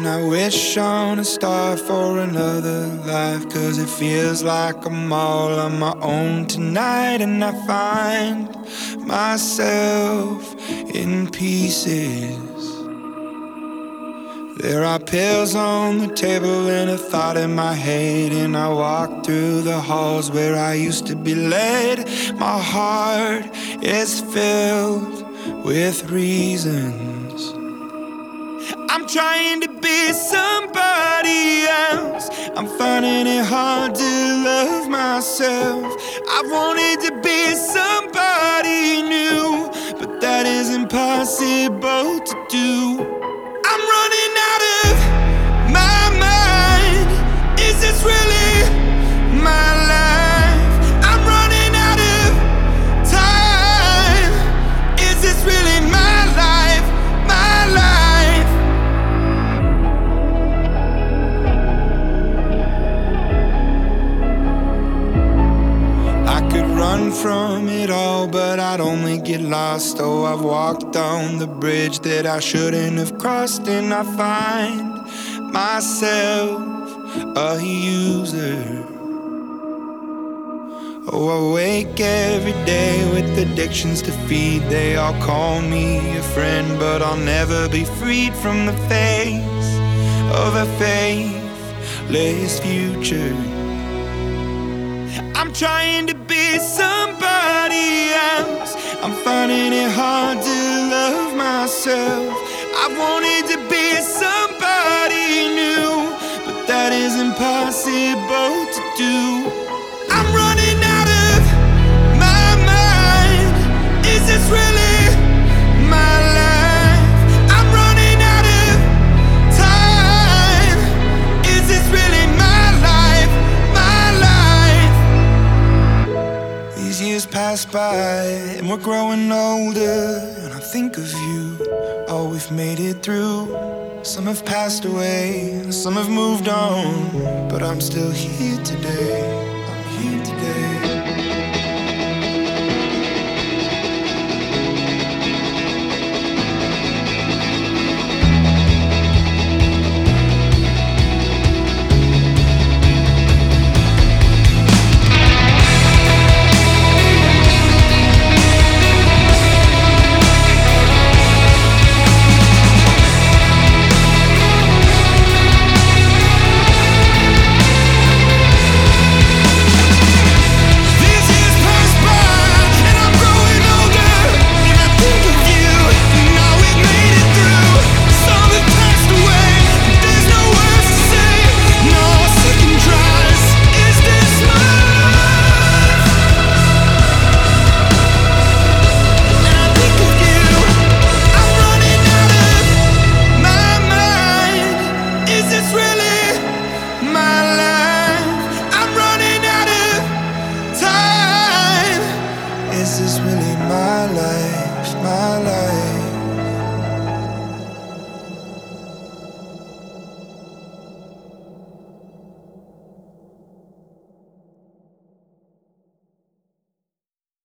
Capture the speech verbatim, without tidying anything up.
I wish on a star for another life, 'cause it feels like I'm all on my own tonight. And I find myself in pieces. There are pills on the table and a thought in my head, and I walk through the halls where I used to be led. My heart is filled with reasons. I'm trying to be somebody else. I'm finding it hard to love myself. I wanted to be somebody new, but that is impossible to do. I'm running out of my mind. Is this really my life? I'm running out of time. Is this really my life? My life. I could run from it all, but I'd only get lost. Oh, I've walked down the bridge that I shouldn't have crossed, and I find myself a user. Oh, I wake every day with addictions to feed. They all call me a friend, but I'll never be freed from the face of a faithless future. I'm trying to be somebody else. I'm finding it hard to love myself. I wanted to be somebody new, but that is impossible to do. I'm running out of my mind. Is this really my life? I'm running out of time. Is this really my life? My life. These years pass by and we're growing older, and I think of you, all we've made it through. Some have passed away, some have moved on, but I'm still here today.